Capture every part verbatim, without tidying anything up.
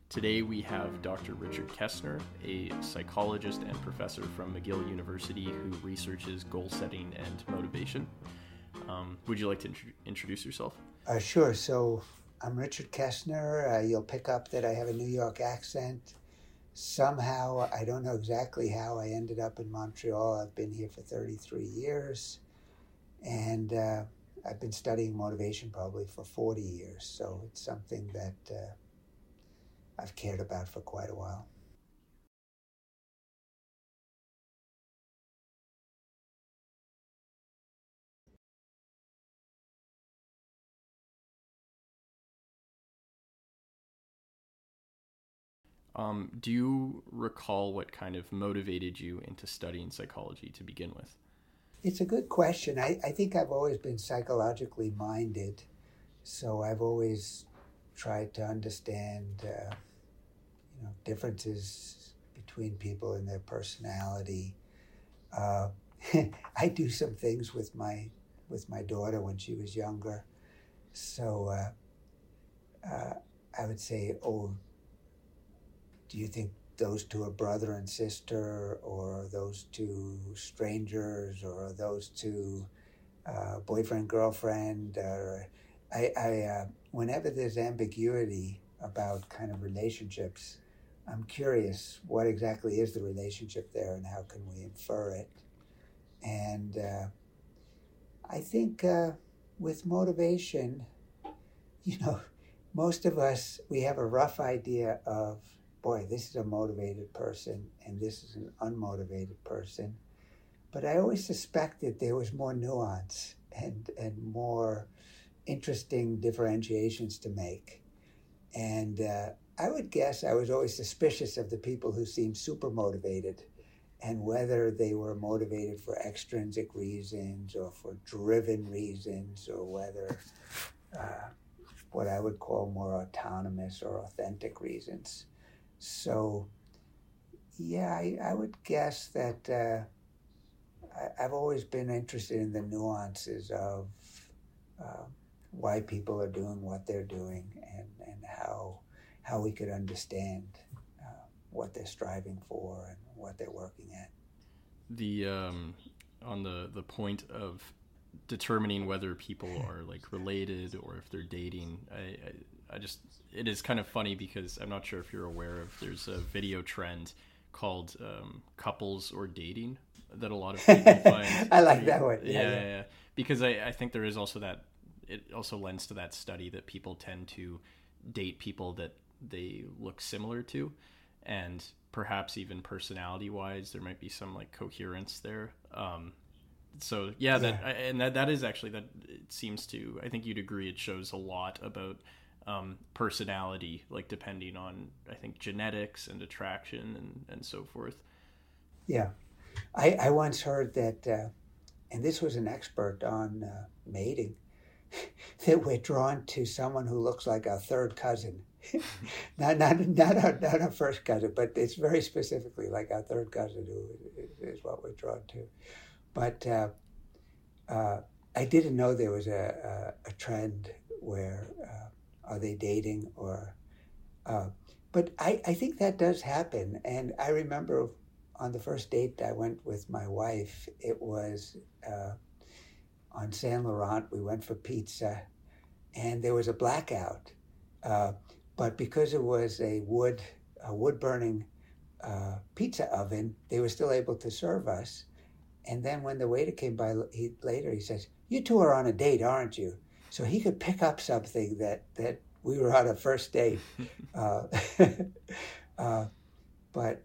Today we have Doctor Richard Kestner, a psychologist and professor from McGill University who researches goal setting and motivation. Um, would you like to int- introduce yourself? Uh, sure. So I'm Richard Kestner. Uh, you'll pick up that I have a New York accent. Somehow, I don't know exactly how I ended up in Montreal. I've been here for thirty-three years, and uh, I've been studying motivation probably for forty years. So it's something that uh, I've cared about for quite a while. Um, do you recall what kind of motivated you into studying psychology to begin with? It's a good question. I, I think I've always been psychologically minded, so I've always tried to understand uh, you know, differences between people and their personality. Uh, I do some things with my with my daughter when she was younger, so uh, uh, I would say, "Oh, do you think those two are brother and sister, or are those two strangers, or are those two uh, boyfriend girlfriend?" Or I, I uh, whenever there's ambiguity about kind of relationships, I'm curious what exactly is the relationship there and how can we infer it. And uh, I think uh, with motivation, you know, most of us, we have a rough idea of, boy, this is a motivated person and this is an unmotivated person. But I always suspected there was more nuance and, and more interesting differentiations to make. And uh, I would guess I was always suspicious of the people who seemed super motivated, and whether they were motivated for extrinsic reasons or for driven reasons, or whether uh, what I would call more autonomous or authentic reasons. So, yeah, I, I would guess that uh, I, I've always been interested in the nuances of uh, why people are doing what they're doing, and, and how how we could understand uh, what they're striving for and what they're working at. The um, on the the point of determining whether people are like related or if they're dating, I, I I just it is kind of funny because I'm not sure if you're aware of there's a video trend called um, couples or dating that a lot of people find. I like that one. Yeah, Yeah, yeah, yeah. yeah. Because I, I think there is also that it also lends to that study that people tend to date people that they look similar to, and perhaps even personality wise there might be some like coherence there. Um, so yeah, that Yeah. and that that is actually that it seems to, I think you'd agree, it shows a lot about um, personality, like depending on, I think, genetics and attraction and, and so forth. Yeah. I, I once heard that, uh, and this was an expert on uh, mating, that we're drawn to someone who looks like our third cousin. not not not our, not our first cousin, but it's very specifically like our third cousin who is, is what we're drawn to. But uh, uh, I didn't know there was a, a, a trend where uh, are they dating or... Uh, but I, I think that does happen. And I remember on the first date I went with my wife, it was uh, on Saint Laurent. We went for pizza, and there was a blackout. Uh, but because it was a wood a wood burning uh, pizza oven, they were still able to serve us. And then when the waiter came by he, later, he says, "You two are on a date, aren't you?" So he could pick up something that, that we were on a first date. uh, uh, but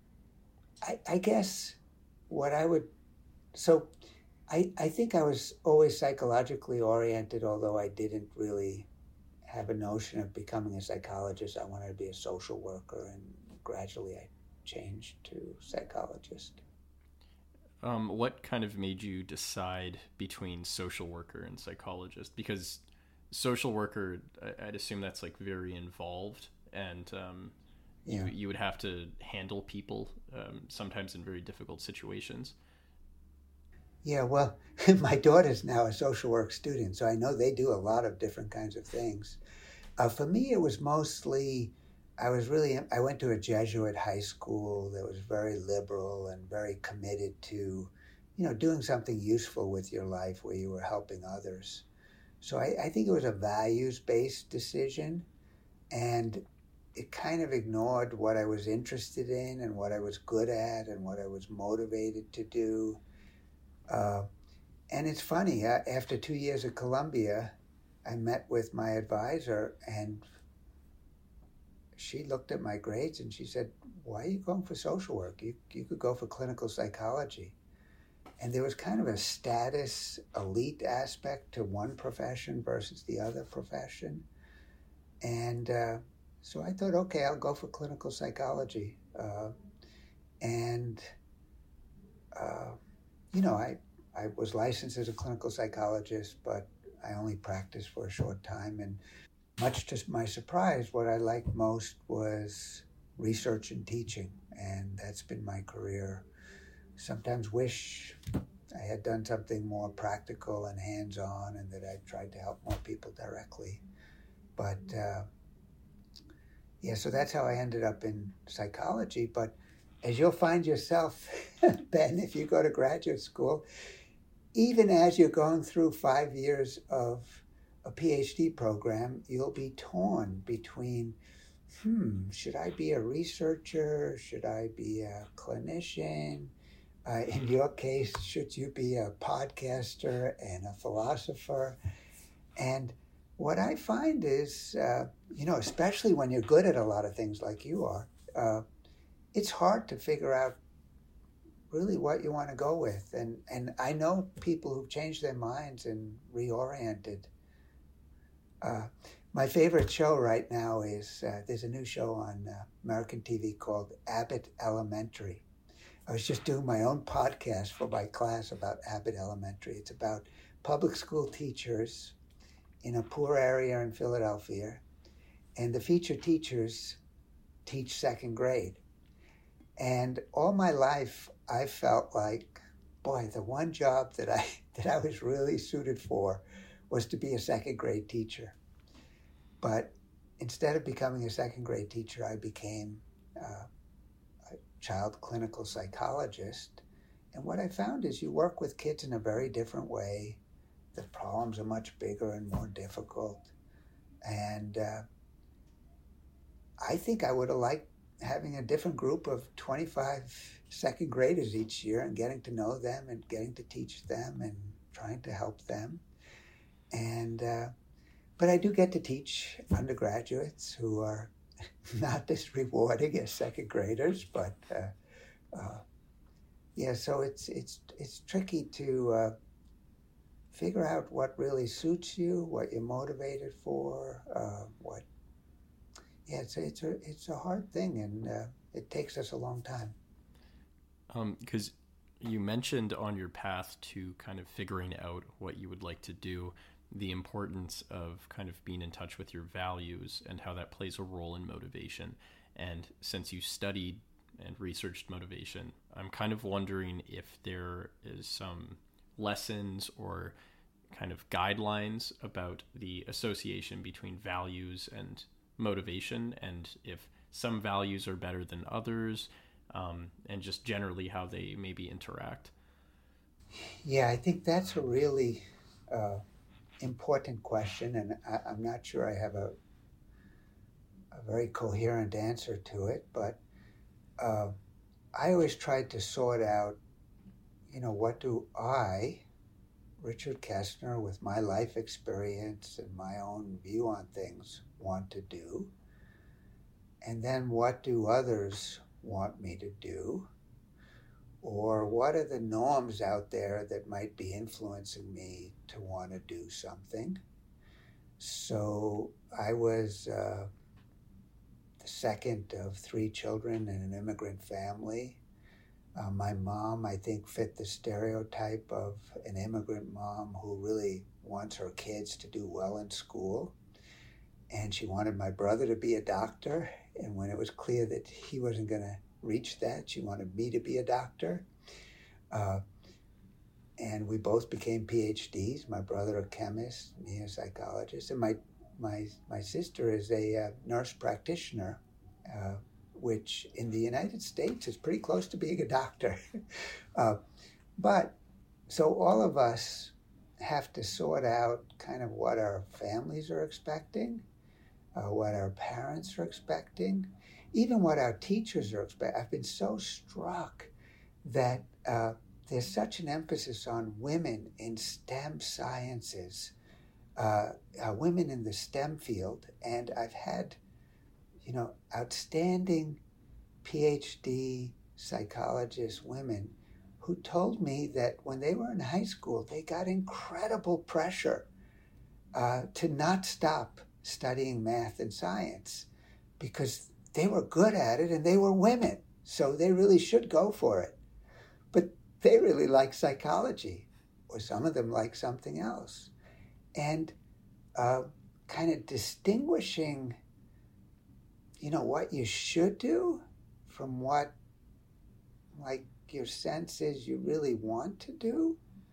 I, I guess what I would... So I, I think I was always psychologically oriented, although I didn't really have a notion of becoming a psychologist. I wanted to be a social worker, and gradually I changed to psychologist. Um, what kind of made you decide between social worker and psychologist? Because social worker, I'd assume that's like very involved, and um, you Yeah. you would have to handle people um, sometimes in very difficult situations. Yeah, well, my daughter's now a social work student, so I know they do a lot of different kinds of things. Uh, for me, it was mostly I was really, I went to a Jesuit high school that was very liberal and very committed to, you know, doing something useful with your life where you were helping others. So I, I think it was a values-based decision, and it kind of ignored what I was interested in and what I was good at and what I was motivated to do. Uh, and it's funny, uh, after two years at Columbia, I met with my advisor, and she looked at my grades and she said, why are you going for social work? You, you could go for clinical psychology. And there was kind of a status elite aspect to one profession versus the other profession. And uh, so I thought, okay, I'll go for clinical psychology. Uh, and, uh, you know, I, I was licensed as a clinical psychologist, but I only practiced for a short time. And much to my surprise, what I liked most was research and teaching. And that's been my career. Sometimes wish I had done something more practical and hands-on and that I tried to help more people directly. But uh, yeah, so that's how I ended up in psychology. But as you'll find yourself, Ben, if you go to graduate school, even as you're going through five years of a PhD program, you'll be torn between, hmm, should I be a researcher? Should I be a clinician? Uh, in your case, should you be a podcaster and a philosopher? And what I find is, uh, you know, especially when you're good at a lot of things like you are, uh, it's hard to figure out really what you want to go with. And, and I know people who've changed their minds and reoriented. Uh, my favorite show right now is, uh, there's a new show on uh, American T V called Abbott Elementary. I was just doing my own podcast for my class about Abbott Elementary. It's about public school teachers in a poor area in Philadelphia, and the featured teachers teach second grade. And all my life, I felt like, boy, the one job that I that I was really suited for was to be a second grade teacher. But instead of becoming a second grade teacher, I became uh, child clinical psychologist. And what I found is you work with kids in a very different way. The problems are much bigger and more difficult. And uh, I think I would have liked having a different group of twenty-five second graders each year and getting to know them and getting to teach them and trying to help them. And uh, but I do get to teach undergraduates who are not as rewarding as second graders, but uh, uh, yeah. So it's it's it's tricky to uh, figure out what really suits you, what you're motivated for, uh, what. Yeah, it's a, it's a it's a hard thing, and uh, it takes us a long time. Um, because you mentioned on your path to kind of figuring out what you would like to do, the importance of kind of being in touch with your values and how that plays a role in motivation. And since you studied and researched motivation, I'm kind of wondering if there is some lessons or kind of guidelines about the association between values and motivation, and if some values are better than others, um, and just generally how they maybe interact. Yeah, I think that's a really uh, important question, and I, I'm not sure I have a, a very coherent answer to it, but uh, I always tried to sort out, you know, what do I, Richard Kestner, with my life experience and my own view on things, want to do? And then what do others want me to do? Or what are the norms out there that might be influencing me to want to do something? So I was uh, the second of three children in an immigrant family. Uh, my mom, I think, fit the stereotype of an immigrant mom who really wants her kids to do well in school. And she wanted my brother to be a doctor. And when it was clear that he wasn't going to reach that, she wanted me to be a doctor. Uh, and we both became P H Ds. My brother a chemist, me a psychologist. And my my my sister is a uh, nurse practitioner. uh, which in the United States is pretty close to being a doctor. uh, but so all of us have to sort out kind of what our families are expecting, uh, what our parents are expecting, even what our teachers are expecting. I've been so struck that uh, there's such an emphasis on women in STEM sciences, uh, uh, women in the STEM field, and I've had, you know, outstanding PhD psychologists, women, who told me that when they were in high school, they got incredible pressure uh, to not stop studying math and science because they were good at it and they were women, so they really should go for it. But they really like psychology, or some of them like something else. And uh, kind of distinguishing, you know, what you should do from what, like, your sense is you really want to do.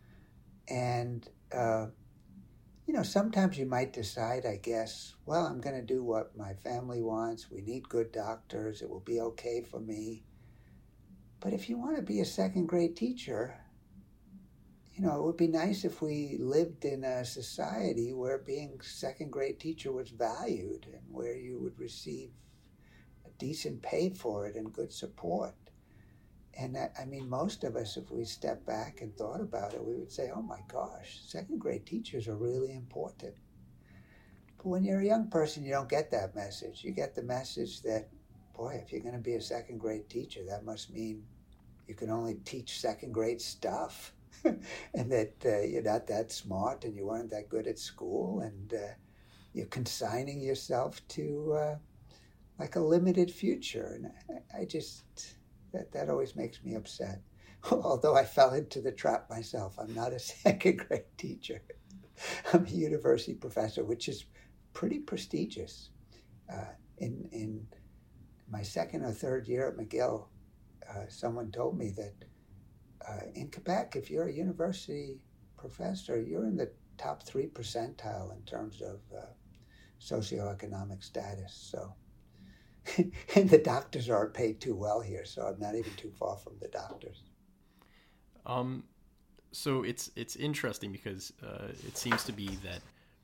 And, uh, you know, sometimes you might decide, I guess, well, I'm going to do what my family wants. We need good doctors. It will be okay for me. But if you want to be a second-grade teacher, you know, it would be nice if we lived in a society where being second-grade teacher was valued and where you would receive a decent pay for it and good support. And I, I mean, most of us, if we step back and thought about it, we would say, oh my gosh, second-grade teachers are really important. But when you're a young person, you don't get that message. You get the message that, boy, if you're going to be a second-grade teacher, that must mean you can only teach second-grade stuff. And that uh, you're not that smart and you weren't that good at school, and uh, you're consigning yourself to uh, like a limited future. And I, I just, that, that always makes me upset. Although I fell into the trap myself. I'm not a second grade teacher. I'm a university professor, which is pretty prestigious. Uh, in, in my second or third year at McGill, uh, someone told me that Uh, in Quebec, if you're a university professor, you're in the top three percentile in terms of uh, socioeconomic status. So, and the doctors aren't paid too well here, so I'm not even too far from the doctors. Um, so it's it's interesting because uh, it seems to be that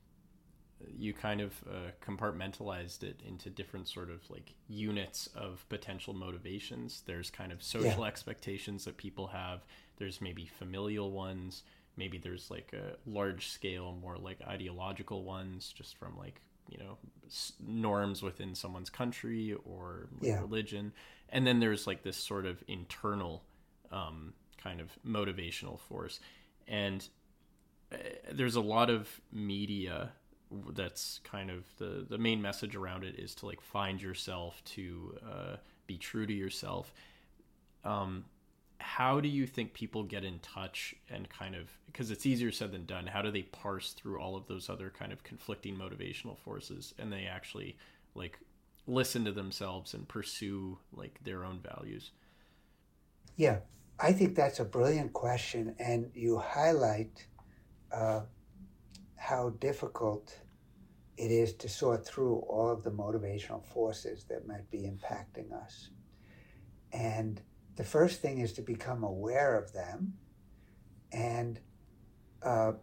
you kind of uh, compartmentalized it into different sort of like units of potential motivations. There's kind of social yeah. expectations that people have. There's maybe familial ones. Maybe there's like a large scale, more like ideological ones, just from like, you know, norms within someone's country or like yeah. religion. And then there's like this sort of internal um, kind of motivational force. And uh, there's a lot of media that's kind of the the main message around it is to like find yourself, to uh, be true to yourself. Um, how do you think people get in touch and kind of, because it's easier said than done, how do they parse through all of those other kind of conflicting motivational forces and they actually like listen to themselves and pursue like their own values? Yeah, I think that's a brilliant question, and you highlight uh, how difficult it is to sort through all of the motivational forces that might be impacting us. And the first thing is to become aware of them. And uh,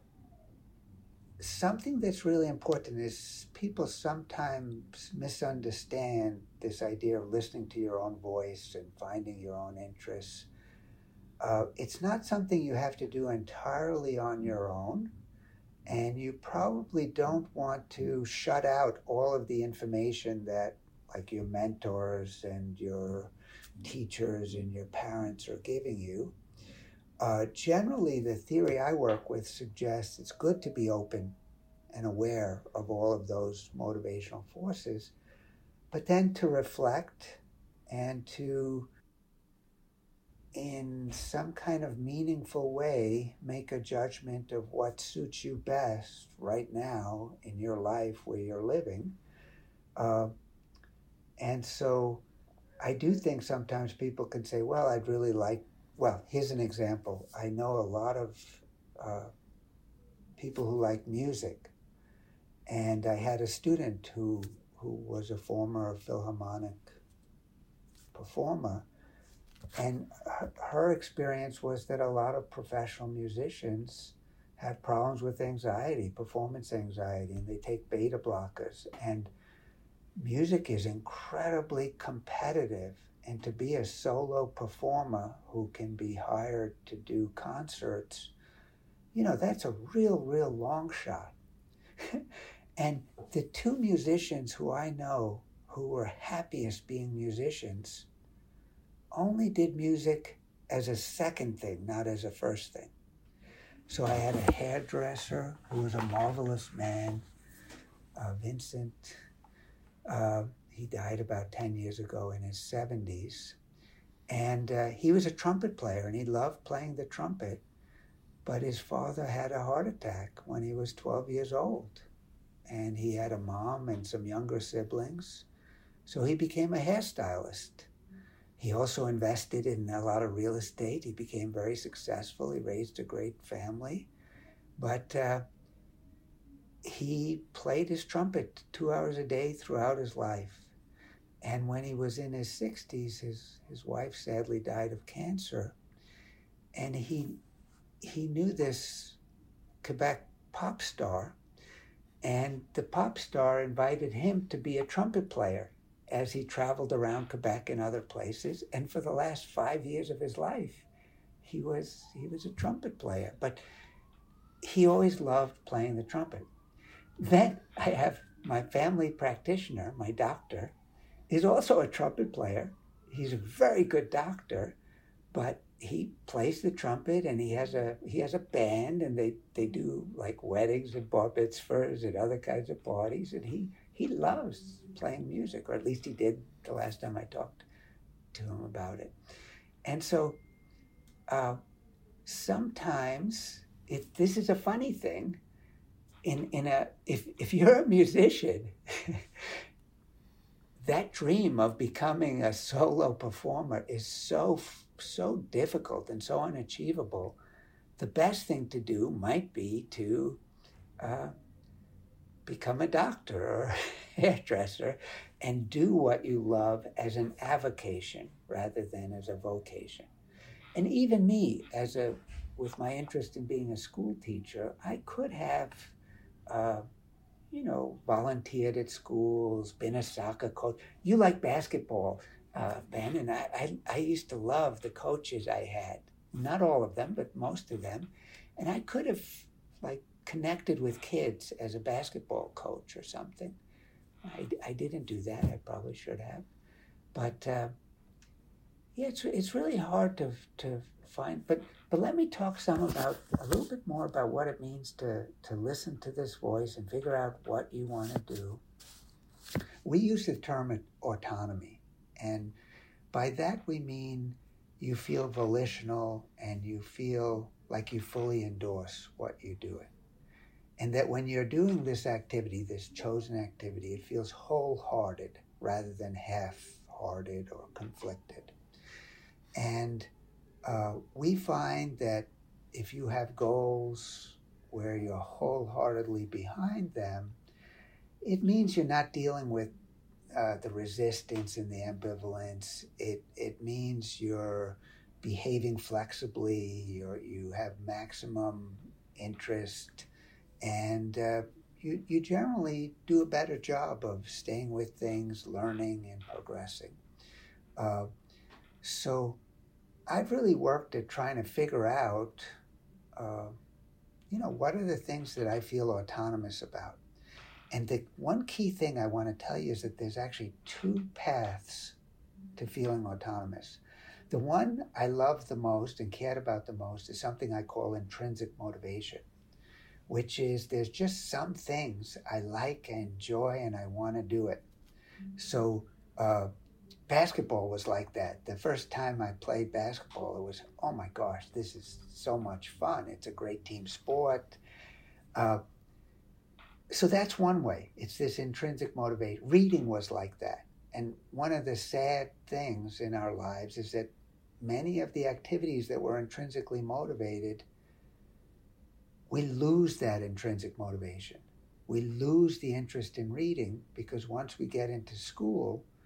something that's really important is people sometimes misunderstand this idea of listening to your own voice and finding your own interests. Uh, it's not something you have to do entirely on your own. And you probably don't want to shut out all of the information that like your mentors and your teachers and your parents are giving you. Uh, generally, the theory I work with suggests it's good to be open and aware of all of those motivational forces, but then to reflect and to, in some kind of meaningful way, make a judgment of what suits you best right now in your life where you're living. Uh, and so I do think sometimes people can say, well, I'd really like, well, here's an example. I know a lot of uh, people who like music. And I had a student who, who was a former Philharmonic performer. And her, her experience was that a lot of professional musicians have problems with anxiety, performance anxiety, and they take beta blockers. And music is incredibly competitive. And to be a solo performer who can be hired to do concerts, you know, that's a real, real long shot. And the two musicians who I know who were happiest being musicians only did music as a second thing, not as a first thing. So I had a hairdresser who was a marvelous man, uh, Vincent. Uh, he died about ten years ago in his seventies. And uh, he was a trumpet player, and he loved playing the trumpet. But his father had a heart attack when he was twelve years old. And he had a mom and some younger siblings. So he became a hairstylist. He also invested in a lot of real estate. He became very successful. He raised a great family. But uh, he played his trumpet two hours a day throughout his life. And when he was in his sixties, his, his wife sadly died of cancer. And he, he knew this Quebec pop star. And the pop star invited him to be a trumpet player as he traveled around Quebec and other places. And for the last five years of his life, he was he was a trumpet player. But he always loved playing the trumpet. Then I have my family practitioner, my doctor, is also a trumpet player. He's a very good doctor, but he plays the trumpet, and he has a he has a band, and they, they do like weddings and bar mitzvahs and other kinds of parties, and he, he loves playing music, or at least he did the last time I talked to him about it. And so uh, sometimes, it, this is a funny thing, in, in a if, if you're a musician, that dream of becoming a solo performer is so so difficult and so unachievable. The best thing to do might be to uh, become a doctor or a hairdresser and do what you love as an avocation rather than as a vocation. And even me, as a with my interest in being a school teacher, I could have uh, you know, volunteered at schools, been a soccer coach. You like basketball, uh, Ben, and I, I, I used to love the coaches I had. Not all of them, but most of them. And I could have, like, connected with kids as a basketball coach or something. I, I didn't do that. I probably should have. But, uh, yeah, it's it's really hard to to find. But but let me talk some about, a little bit more about what it means to, to listen to this voice and figure out what you want to do. We use the term autonomy, and by that we mean you feel volitional and you feel like you fully endorse what you're doing. And that when you're doing this activity, this chosen activity, it feels wholehearted rather than half-hearted or conflicted. And uh, we find that if you have goals where you're wholeheartedly behind them, it means you're not dealing with uh, the resistance and the ambivalence. It it means you're behaving flexibly, you're, you have maximum interest, and uh, you, you generally do a better job of staying with things, learning, and progressing. Uh, so I've really worked at trying to figure out, uh, you know, what are the things that I feel autonomous about? And the one key thing I want to tell you is that there's actually two paths to feeling autonomous. The one I love the most and cared about the most is something I call intrinsic motivation, which is there's just some things I like, I enjoy, and I want to do it. So uh, basketball was like that. The first time I played basketball, it was, oh my gosh, this is so much fun. It's a great team sport. Uh, so that's one way. It's this intrinsic motivation. Reading was like that. And one of the sad things in our lives is that many of the activities that were intrinsically motivated, we lose that intrinsic motivation. We lose the interest in reading because once we get into school,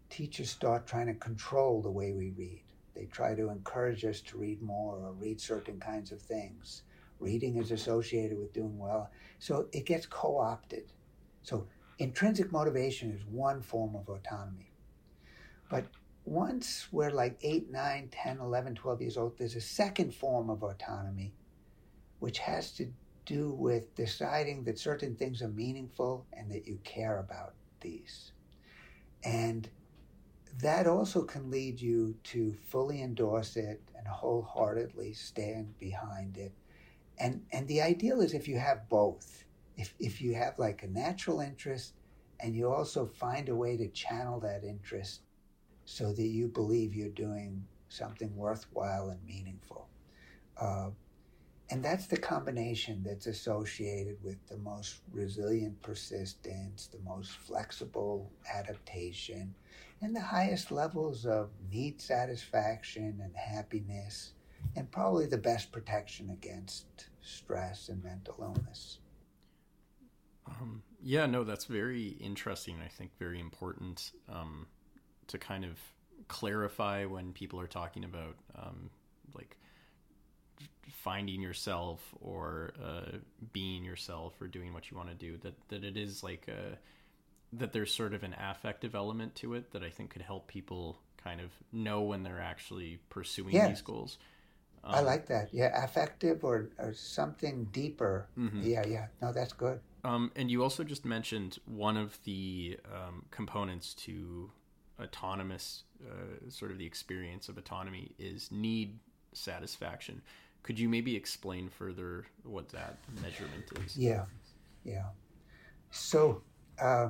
teachers start trying to control the way we read. They try to encourage us to read more or read certain kinds of things. Reading is associated with doing well. So it gets co-opted. So intrinsic motivation is one form of autonomy. But once we're like eight, nine, ten, eleven, twelve years old, there's a second form of autonomy, which has to do with deciding that certain things are meaningful and that you care about these. And that also can lead you to fully endorse it and wholeheartedly stand behind it. And and the ideal is if you have both. If if you have like a natural interest and you also find a way to channel that interest so that you believe you're doing something worthwhile and meaningful. Uh, and that's the combination that's associated with the most resilient persistence, the most flexible adaptation, and the highest levels of need satisfaction and happiness, and probably the best protection against stress and mental illness. Um, yeah, no, that's very interesting. I think very important um, to kind of clarify when people are talking about um, like finding yourself or uh, being yourself or doing what you want to do, that, that it is like a, that there's sort of an affective element to it that I think could help people kind of know when they're actually pursuing yeah. these goals. Um, I like that. Yeah, affective or, or something deeper. Mm-hmm. Yeah, yeah. No, that's good. Um, and you also just mentioned one of the um, components to autonomous, uh, sort of the experience of autonomy is need satisfaction. Could you maybe explain further what that measurement is? Yeah, yeah. So uh,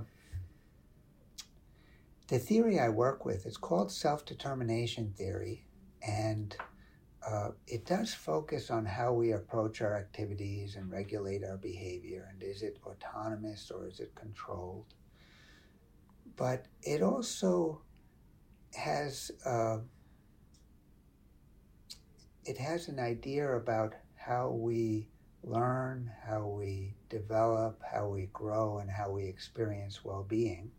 the theory I work with is called self-determination theory, and uh, it does focus on how we approach our activities and regulate our behavior, and is it autonomous or is it controlled? But it also has uh, it has an idea about how we learn, how we develop, how we grow, and how we experience well-being.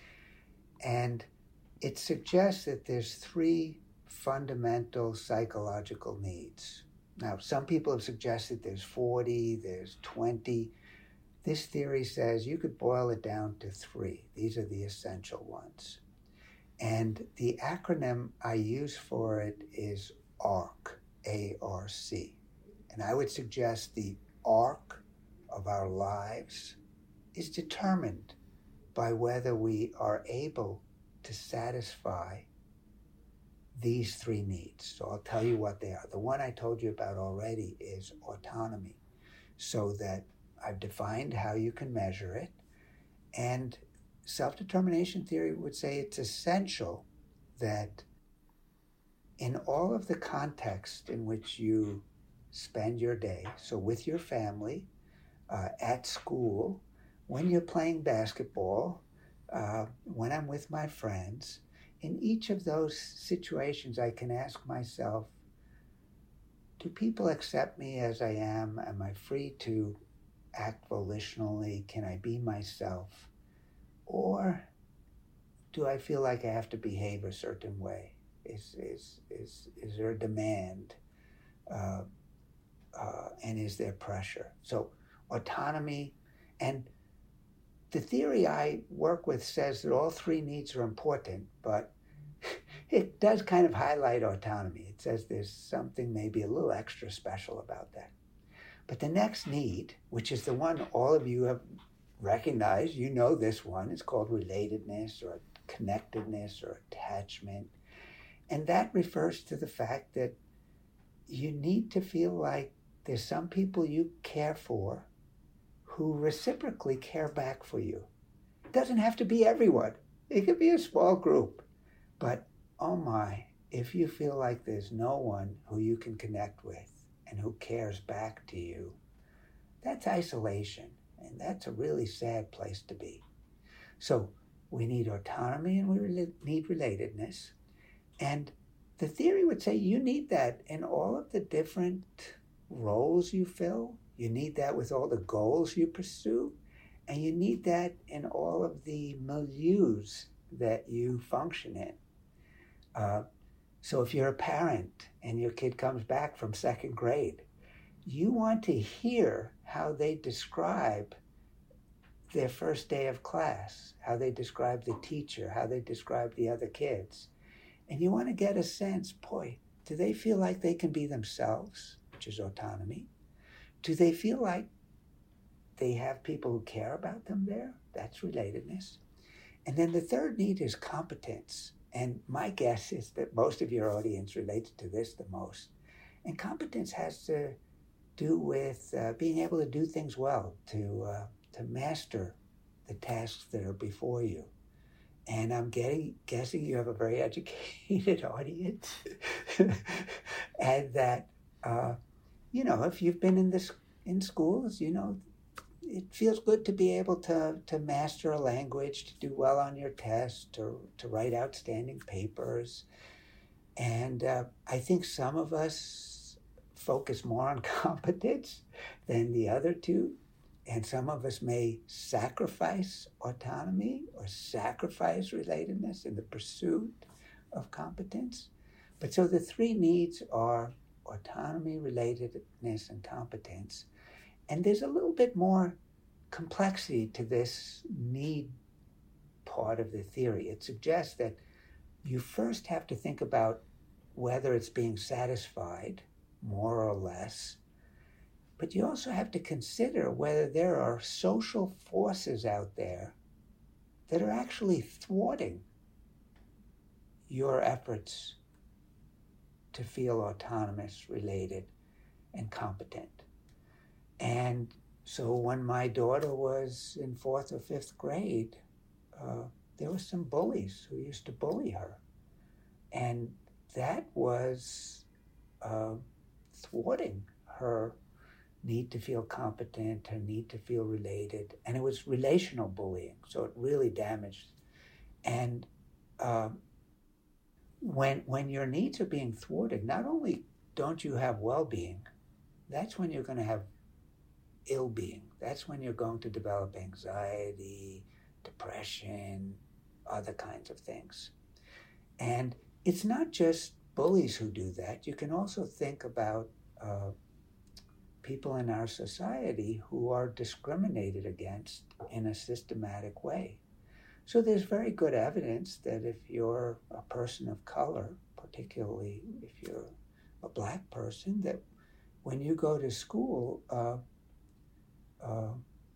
And it suggests that there's three fundamental psychological needs. Now, some people have suggested there's forty, there's twenty. This theory says you could boil it down to three. These are the essential ones. And the acronym I use for it is ARC, A R C. And I would suggest the arc of our lives is determined by whether we are able to satisfy these three needs. So I'll tell you what they are. The one I told you about already is autonomy, so that I've defined how you can measure it. And self-determination theory would say it's essential that in all of the context in which you spend your day, so with your family, uh, at school, when you're playing basketball, uh, when I'm with my friends, in each of those situations I can ask myself, do people accept me as I am? Am I free to act volitionally? Can I be myself? Or do I feel like I have to behave a certain way? Is is is is there a demand? Uh, uh, and is there pressure? So autonomy, and the theory I work with says that all three needs are important, but it does kind of highlight autonomy. It says there's something maybe a little extra special about that. But the next need, which is the one all of you have recognized, you know this one, it's called relatedness or connectedness or attachment. And that refers to the fact that you need to feel like there's some people you care for who reciprocally care back for you. It doesn't have to be everyone. It could be a small group. But, oh my, if you feel like there's no one who you can connect with and who cares back to you, that's isolation. And that's a really sad place to be. So we need autonomy and we need relatedness. And the theory would say you need that in all of the different roles you fill. You need that with all the goals you pursue. And you need that in all of the milieus that you function in. Uh, so if you're a parent and your kid comes back from second grade, you want to hear how they describe their first day of class, how they describe the teacher, how they describe the other kids. And you want to get a sense, boy, do they feel like they can be themselves, which is autonomy? Do they feel like they have people who care about them there? That's relatedness. And then the third need is competence. And my guess is that most of your audience relates to this the most. And competence has to do with uh, being able to do things well, to uh, to master the tasks that are before you. And I'm getting, guessing you have a very educated audience. And that, uh, you know, if you've been in this in schools, you know, it feels good to be able to, to master a language, to do well on your test, or to write outstanding papers. And uh, I think some of us focus more on competence than the other two. And some of us may sacrifice autonomy or sacrifice relatedness in the pursuit of competence. But so the three needs are autonomy, relatedness, and competence. And there's a little bit more complexity to this need part of the theory. It suggests that you first have to think about whether it's being satisfied, more or less, but you also have to consider whether there are social forces out there that are actually thwarting your efforts to feel autonomous, related, and competent. And so when my daughter was in fourth or fifth grade, uh, there were some bullies who used to bully her. And that was uh, thwarting her need to feel competent, her need to feel related. And it was relational bullying, so it really damaged. And uh, when when your needs are being thwarted, not only don't you have well-being, that's when you're going to have ill-being. That's when you're going to develop anxiety, depression, other kinds of things. And it's not just bullies who do that. You can also think about uh, people in our society who are discriminated against in a systematic way. So there's very good evidence that if you're a person of color, particularly if you're a black person, that when you go to school, uh, uh,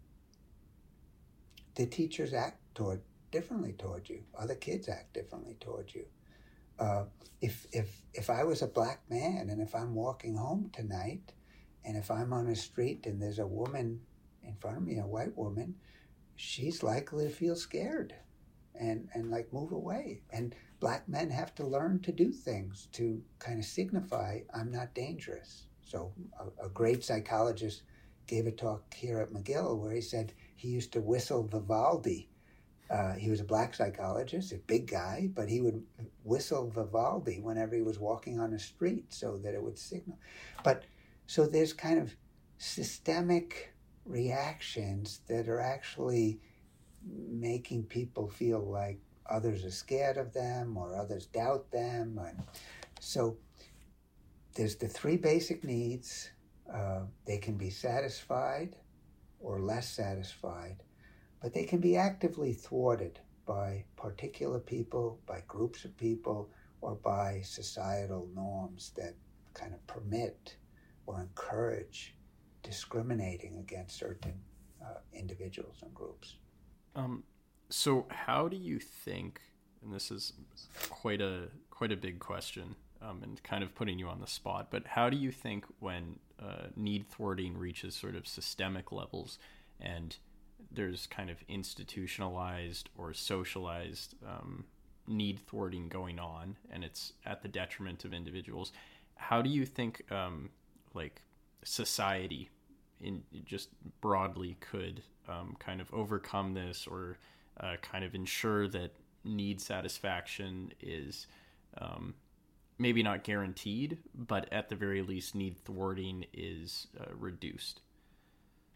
the teachers act toward differently toward you. Other kids act differently toward you. Uh, if if if I was a black man and if I'm walking home tonight, and if I'm on a street and there's a woman in front of me, a white woman, she's likely to feel scared and, and like move away. And black men have to learn to do things to kind of signify I'm not dangerous. So a, a great psychologist gave a talk here at McGill where he said he used to whistle Vivaldi. Uh, he was a black psychologist, a big guy, but he would whistle Vivaldi whenever he was walking on the street so that it would signal. But so there's kind of systemic reactions that are actually making people feel like others are scared of them or others doubt them. And so there's the three basic needs. Uh, they can be satisfied or less satisfied, but they can be actively thwarted by particular people, by groups of people, or by societal norms that kind of permit or encourage discriminating against certain uh, individuals and groups. Um, so how do you think, and this is quite a quite a big question, um, and kind of putting you on the spot, but how do you think when uh, need thwarting reaches sort of systemic levels and there's kind of institutionalized or socialized um, need thwarting going on and it's at the detriment of individuals, how do you think um, like society in just broadly could um, kind of overcome this or uh, kind of ensure that need satisfaction is um, maybe not guaranteed, but at the very least need thwarting is uh, reduced?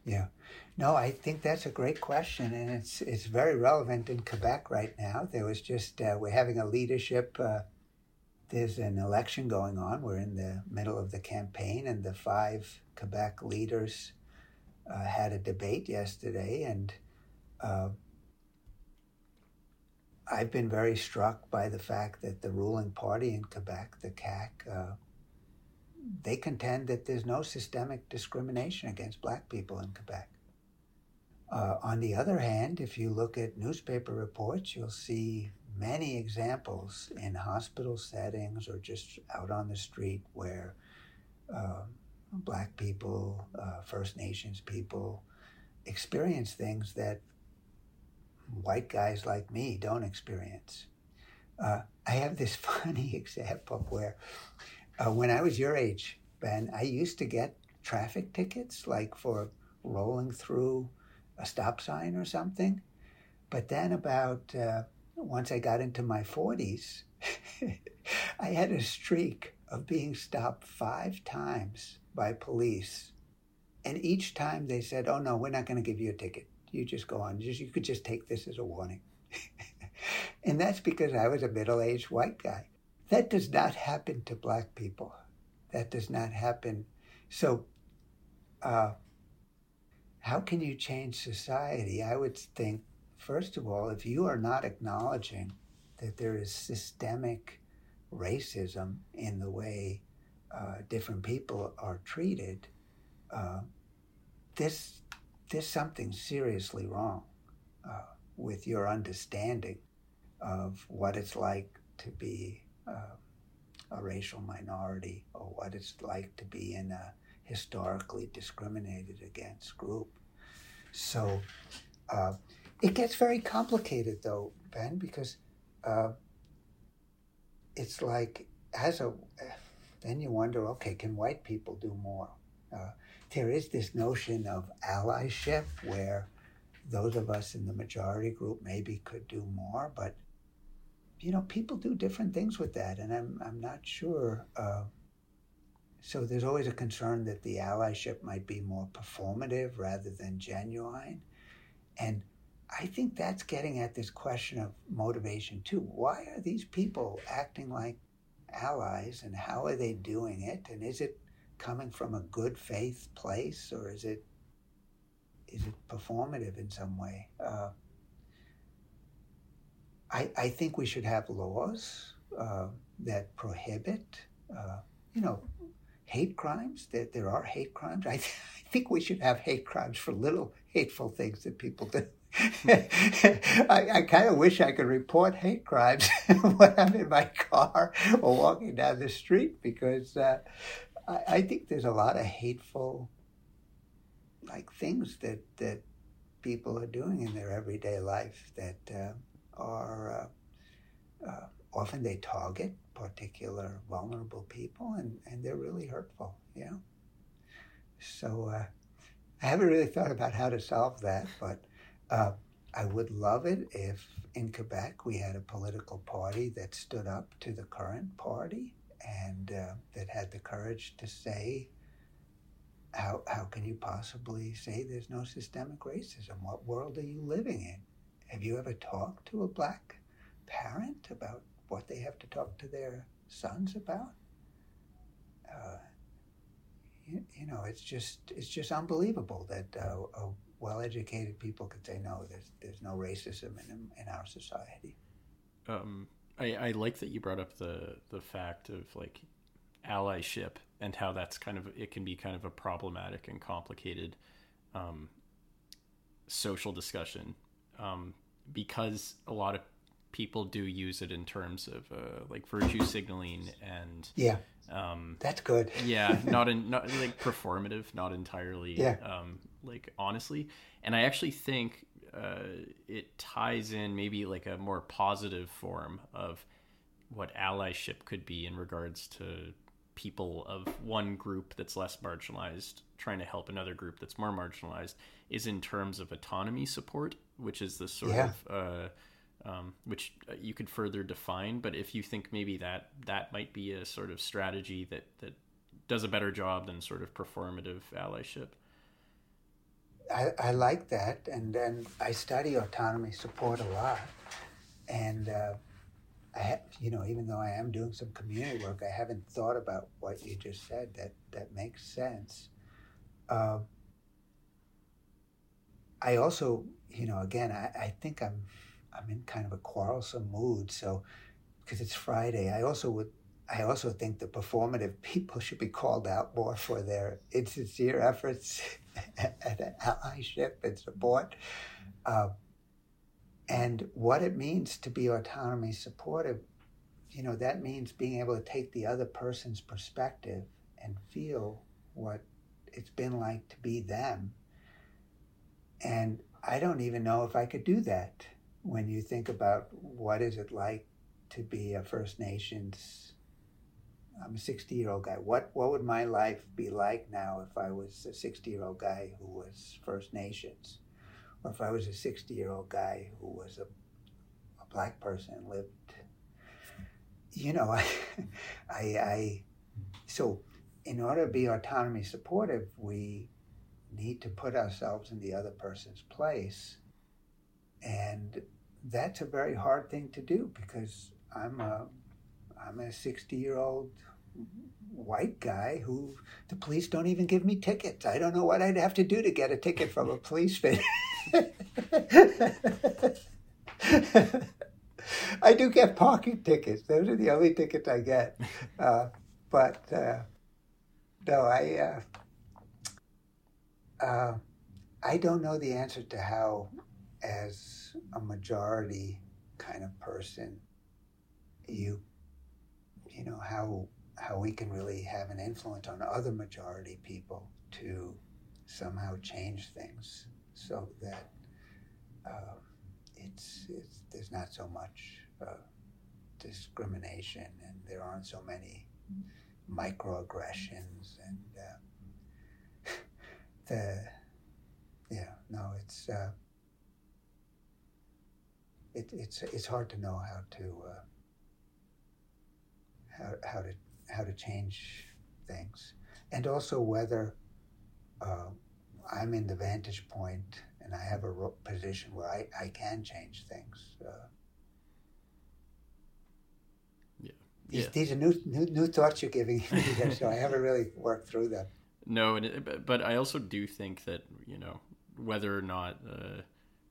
Yeah. No, I think that's a great question, and it's it's very relevant in Quebec right now. There was just uh, we're having a leadership. Uh, there's an election going on. We're in the middle of the campaign, and the five Quebec leaders uh, had a debate yesterday, and uh, I've been very struck by the fact that the ruling party in Quebec, the C A Q, uh, they contend that there's no systemic discrimination against Black people in Quebec. Uh, on the other hand, if you look at newspaper reports, you'll see many examples in hospital settings or just out on the street where uh, Black people, uh, First Nations people experience things that white guys like me don't experience. Uh, I have this funny example where uh, when I was your age, Ben, I used to get traffic tickets like for rolling through a stop sign or something. But then about, uh, once I got into my forties, I had a streak of being stopped five times by police. And each time they said, oh no, we're not going to give you a ticket. You just go on. Just, you could just take this as a warning. And that's because I was a middle-aged white guy. That does not happen to Black people. That does not happen. So uh, how can you change society? I would think, first of all, if you are not acknowledging that there is systemic racism in the way uh, different people are treated, uh, this there's something seriously wrong uh, with your understanding of what it's like to be uh, a racial minority or what it's like to be in a historically discriminated against group. So uh, it gets very complicated though, Ben, because uh, it's like, as a, then you wonder, okay, can white people do more? Uh, there is this notion of allyship where those of us in the majority group maybe could do more, but you know, people do different things with that, and I'm I'm not sure. Uh, so there's always a concern that the allyship might be more performative rather than genuine, and I think that's getting at this question of motivation too. Why are these people acting like allies, and how are they doing it? And is it coming from a good faith place, or is it is it performative in some way? Uh, I, I think we should have laws uh, that prohibit, uh, you know, hate crimes. That there are hate crimes. I, th- I think we should have hate crimes for little hateful things that people do. I, I kind of wish I could report hate crimes when I'm in my car or walking down the street, because uh, I, I think there's a lot of hateful, like, things that that people are doing in their everyday life that. Uh, are uh, uh, often they target particular vulnerable people, and, and they're really hurtful, you know? So uh, I haven't really thought about how to solve that, but uh, I would love it if in Quebec we had a political party that stood up to the current party and uh, that had the courage to say, how, how can you possibly say there's no systemic racism? What world are you living in? Have you ever talked to a Black parent about what they have to talk to their sons about? Uh, you, you know, it's just it's just unbelievable that uh, uh, well-educated people could say no. There's there's no racism in in our society. Um, I, I like that you brought up the the fact of like allyship and how that's kind of it can be kind of a problematic and complicated um, social discussion. Um, because a lot of people do use it in terms of uh, like virtue signaling and yeah, um, that's good. yeah, not in not like performative, not entirely yeah. um, like honestly. And I actually think uh, it ties in maybe like a more positive form of what allyship could be in regards to people of one group that's less marginalized trying to help another group that's more marginalized, is in terms of autonomy support, which is the sort yeah. of uh, um, which you could further define. But if you think maybe that that might be a sort of strategy that that does a better job than sort of performative allyship. I, I like that, and then I study autonomy support a lot, and uh, I ha- you know, even though I am doing some community work, I haven't thought about what you just said. That that makes sense. Uh, I also, you know, again, I, I think I'm I'm in kind of a quarrelsome mood, so because it's Friday, I also would. I also think the performative people should be called out more for their insincere efforts at allyship and support. Uh, and what it means to be autonomy supportive, you know, that means being able to take the other person's perspective and feel what it's been like to be them. And I don't even know if I could do that when you think about what is it like to be a First Nations. I'm a sixty-year-old guy. What what would my life be like now if I was a sixty-year-old guy who was First Nations? Or if I was a sixty-year-old guy who was a, a black person and lived... You know, I, I, I... So in order to be autonomy supportive, we need to put ourselves in the other person's place. And that's a very hard thing to do because I'm a... I'm a sixty-year-old white guy who the police don't even give me tickets. I don't know what I'd have to do to get a ticket from a policeman. I do get parking tickets. Those are the only tickets I get. Uh, but uh, no, I uh, uh, I don't know the answer to how, as a majority kind of person, you you know, how how we can really have an influence on other majority people to somehow change things so that uh, it's, it's there's not so much uh, discrimination and there aren't so many microaggressions and uh, the yeah no it's uh, it, it's it's hard to know how to. Uh, How, how to how to change things, and also whether uh, I'm in the vantage point and I have a ro- position where I, I can change things. Uh, yeah, these, yeah. These are new, new new thoughts you're giving me here, so I haven't really worked through them. No, and it, but I also do think that, you know, whether or not uh,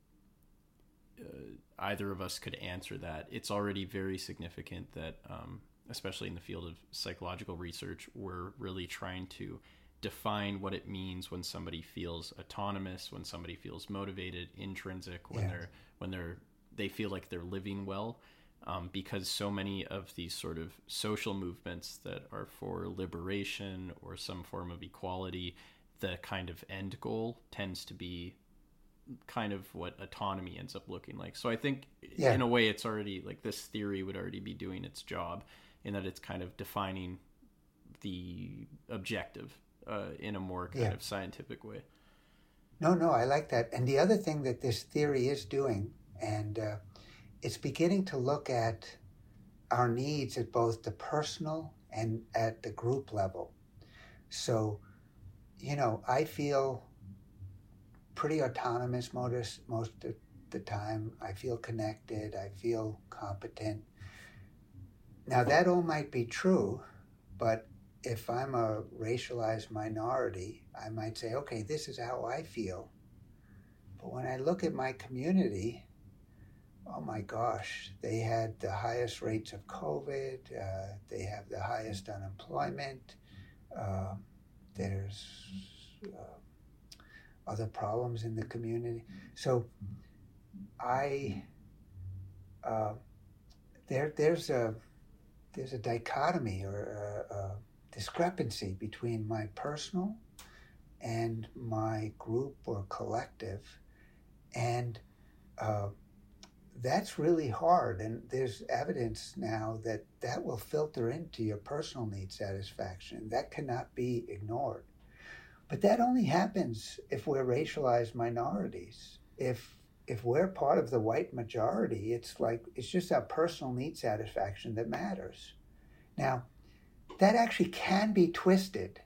uh, either of us could answer that, it's already very significant that. Um, especially in the field of psychological research, we're really trying to define what it means when somebody feels autonomous, when somebody feels motivated, intrinsic, when yeah. they're when they're they feel like they're living well, um, because so many of these sort of social movements that are for liberation or some form of equality, the kind of end goal tends to be kind of what autonomy ends up looking like. So I think yeah. in a way it's already like this theory would already be doing its job, in that it's kind of defining the objective uh, in a more kind yeah. of scientific way. No, no, I like that. And the other thing that this theory is doing, and uh, it's beginning to look at our needs at both the personal and at the group level. So, you know, I feel pretty autonomous most, most of the time. I feel connected. I feel competent. Now, that all might be true, but if I'm a racialized minority, I might say, okay, this is how I feel. But when I look at my community, oh my gosh, they had the highest rates of COVID, uh, they have the highest unemployment, uh, there's uh, other problems in the community. So I, uh, there, there's a, there's a dichotomy or a, a discrepancy between my personal and my group or collective, and uh, that's really hard. And there's evidence now that that will filter into your personal need satisfaction. That cannot be ignored. But that only happens if we're racialized minorities. If if we're part of the white majority, it's like it's just our personal need satisfaction that matters. Now, that actually can be twisted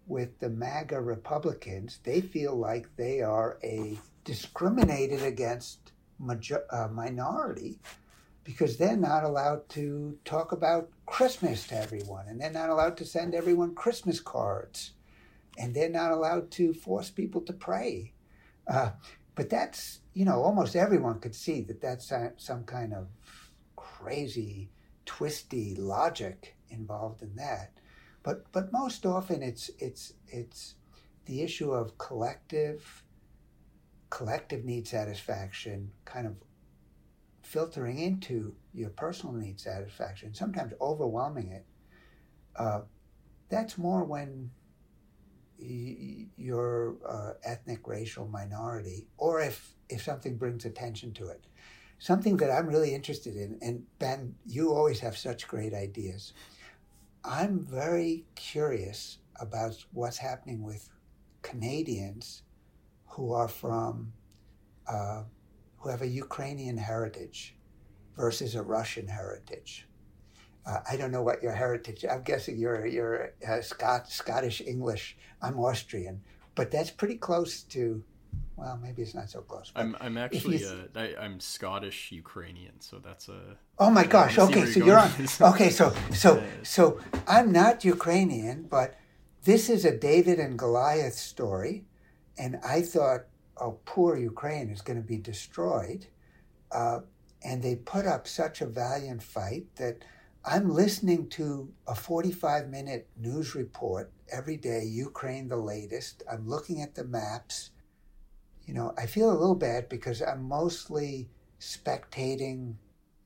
with the MAGA Republicans, they feel like they are a discriminated against major, uh, minority because they're not allowed to talk about Christmas to everyone, and they're not allowed to send everyone Christmas cards, and they're not allowed to force people to pray. Uh, but that's, you know, almost everyone could see that that's some kind of crazy, twisty logic involved in that. But but most often it's it's it's the issue of collective collective need satisfaction kind of filtering into your personal need satisfaction, sometimes overwhelming it. Uh, that's more when y- you're uh, ethnic, racial minority, or if if something brings attention to it. Something that I'm really interested in, and Ben, you always have such great ideas. I'm very curious about what's happening with Canadians who are from, uh, who have a Ukrainian heritage versus a Russian heritage. Uh, I don't know what your heritage. I'm guessing you're you're uh, Scot- Scottish English. I'm Austrian, but that's pretty close to. Well, maybe it's not so close. I'm I'm actually you, uh, I, I'm Scottish Ukrainian, so that's a. Oh my gosh! Okay, you're so you're on. with Okay, so so so I'm not Ukrainian, but this is a David and Goliath story, and I thought, oh, poor Ukraine is going to be destroyed, uh, and they put up such a valiant fight that I'm listening to a forty-five minute news report every day. Ukraine, the latest. I'm looking at the maps. You know, I feel a little bad because I'm mostly spectating,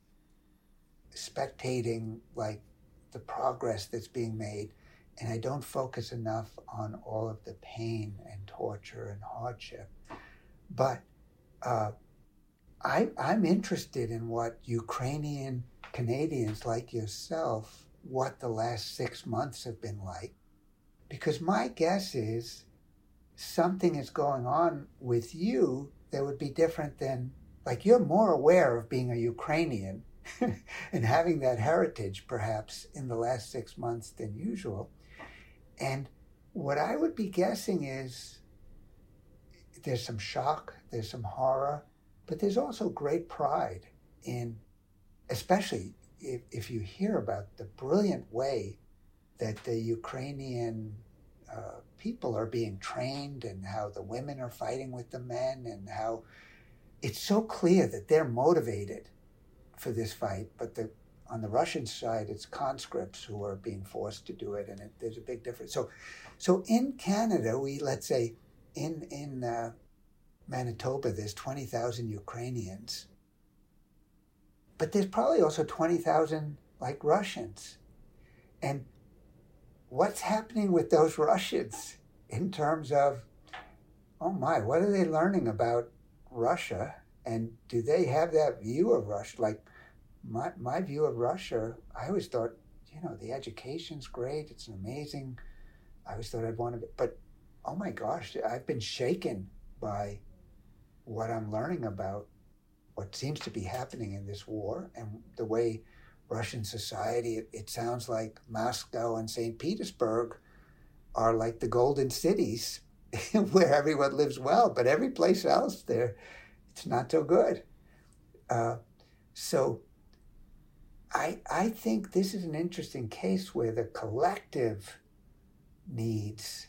spectating like the progress that's being made, and I don't focus enough on all of the pain and torture and hardship. But uh, I, I'm interested in what Ukrainian Canadians like yourself, what the last six months have been like, because my guess is something is going on with you that would be different than, like, you're more aware of being a Ukrainian and having that heritage perhaps in the last six months than usual. And what I would be guessing is there's some shock, there's some horror, but there's also great pride in, especially if, if you hear about the brilliant way that the Ukrainian uh, people are being trained and how the women are fighting with the men and how it's so clear that they're motivated for this fight. But the, on the Russian side, it's conscripts who are being forced to do it, and it, there's a big difference. So, so in Canada, we, let's say, in, in uh, Manitoba, there's twenty thousand Ukrainians, but there's probably also twenty thousand like Russians. And what's happening with those Russians in terms of, oh my, what are they learning about Russia? And do they have that view of Russia? Like my, my view of Russia, I always thought, you know, the education's great. It's amazing. I always thought I'd want to be, but oh my gosh, I've been shaken by what I'm learning about what seems to be happening in this war and the way Russian society, it, it sounds like Moscow and Saint Petersburg are like the golden cities where everyone lives well, but every place else there, it's not so good. Uh, so I, I think this is an interesting case where the collective needs,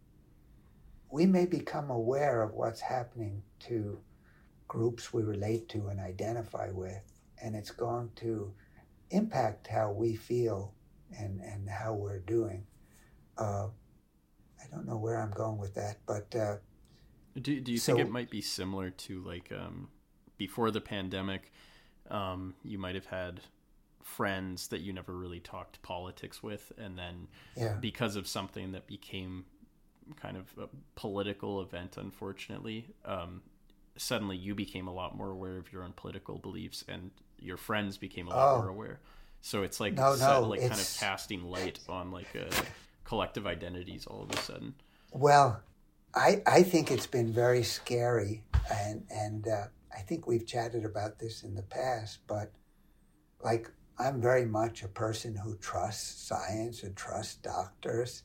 we may become aware of what's happening to groups we relate to and identify with, and it's going to impact how we feel and, and how we're doing. Uh, I don't know where I'm going with that, but uh, do do you so, think it might be similar to like um, before the pandemic? Um, you might have had friends that you never really talked politics with, and then yeah. because of something that became kind of a political event, unfortunately, um, suddenly you became a lot more aware of your own political beliefs, and your friends became a lot oh. more aware. So it's like no, set, no, like it's... kind of casting light on like a collective identities all of a sudden. Well, I I think it's been very scary, and and uh, I think we've chatted about this in the past, but like I'm very much a person who trusts science and trusts doctors,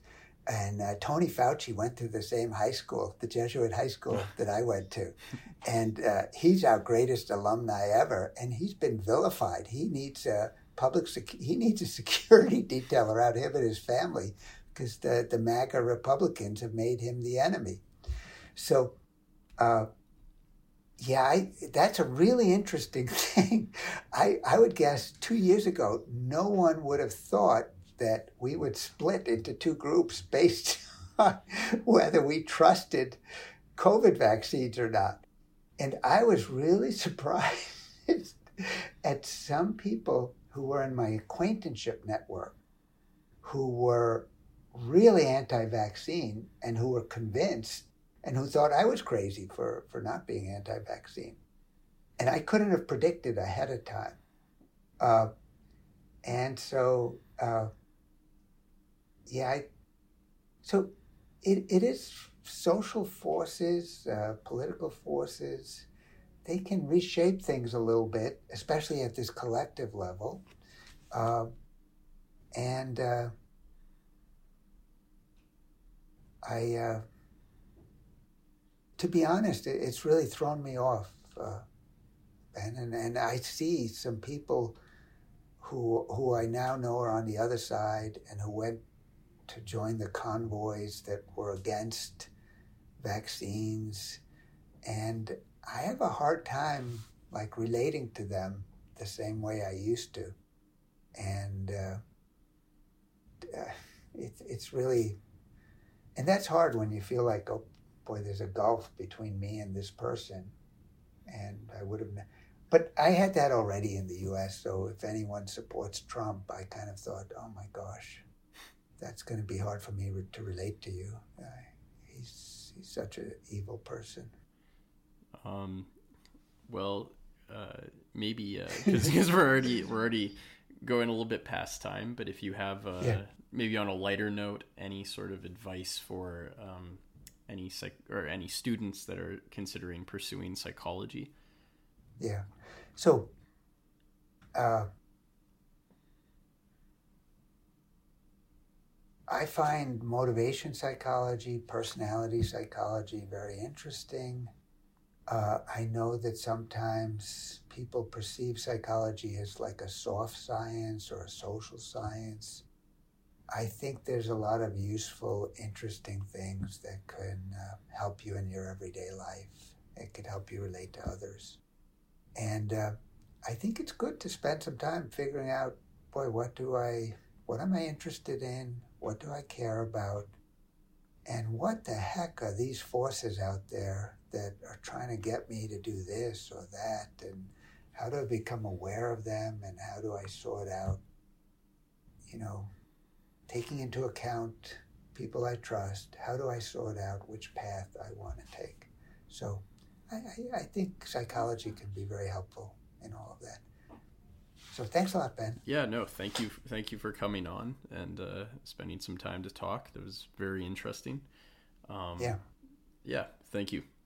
And uh, Tony Fauci went to the same high school, the Jesuit high school that I went to. And uh, he's our greatest alumni ever. And he's been vilified. He needs a public sec- he needs a security detail around him and his family because the, the MAGA Republicans have made him the enemy. So, uh, yeah, I, that's a really interesting thing. I, I would guess two years ago, no one would have thought that we would split into two groups based on whether we trusted COVID vaccines or not. And I was really surprised at some people who were in my acquaintanceship network who were really anti-vaccine and who were convinced and who thought I was crazy for, for not being anti-vaccine. And I couldn't have predicted ahead of time. Uh, and so... Uh, Yeah, I, so it it is social forces, uh, political forces. They can reshape things a little bit, especially at this collective level. Uh, and uh, I, uh, to be honest, it, it's really thrown me off, uh, Ben. And, and I see some people who who I now know are on the other side and who went to join the convoys that were against vaccines. And I have a hard time like relating to them the same way I used to. And uh, uh, it, it's really, and that's hard when you feel like, oh boy, there's a gulf between me and this person. And I would have, but I had that already in the U S. So if anyone supports Trump, I kind of thought, oh my gosh, that's going to be hard for me to relate to you. Uh, he's he's such an evil person. Um, well, uh, maybe because uh, we're already we're already going a little bit past time. But if you have uh, yeah. maybe on a lighter note, any sort of advice for um, any psych or any students that are considering pursuing psychology. Yeah. So. Uh, I find motivation psychology, personality psychology very interesting. Uh, I know that sometimes people perceive psychology as like a soft science or a social science. I think there's a lot of useful, interesting things that can uh, help you in your everyday life. It could help you relate to others. And uh, I think it's good to spend some time figuring out, boy, what do I, what am I interested in? What do I care about? And what the heck are these forces out there that are trying to get me to do this or that? And how do I become aware of them? And how do I sort out, you know, taking into account people I trust, how do I sort out which path I want to take? So I, I, I think psychology can be very helpful in all of that. So thanks a lot, Ben. Yeah, no, thank you. Thank you for coming on and uh, spending some time to talk. That was very interesting. Um, yeah. Yeah, thank you.